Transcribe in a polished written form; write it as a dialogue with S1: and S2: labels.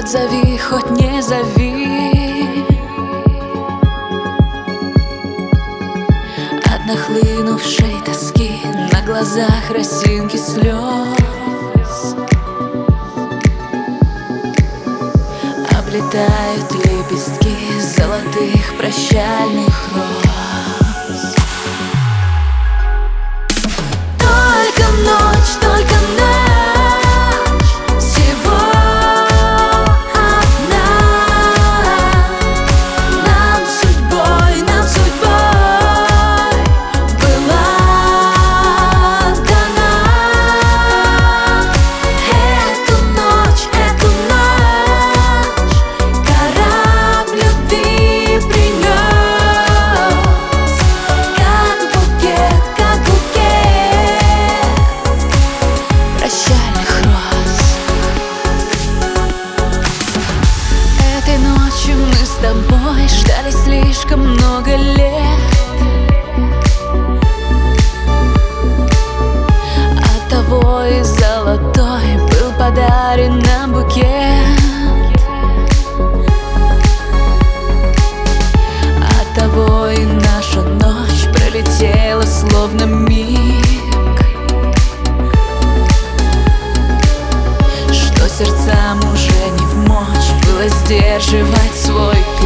S1: Хоть зови, хоть не зови. От нахлынувшей тоски на глазах росинки слез облетают лепестки золотых прощальных роз. Только ночь, только ночь, всего одна. Нам судьбой была дана. Эту ночь корабль любви принес, как букет прощальных роз. Этой ночью мы с тобой ждали слишком много лет. Оттого и золотой был подарен нам букет. Оттого и наша ночь пролетела словно миг, что сердцам уже не вмочь было сдерживать свой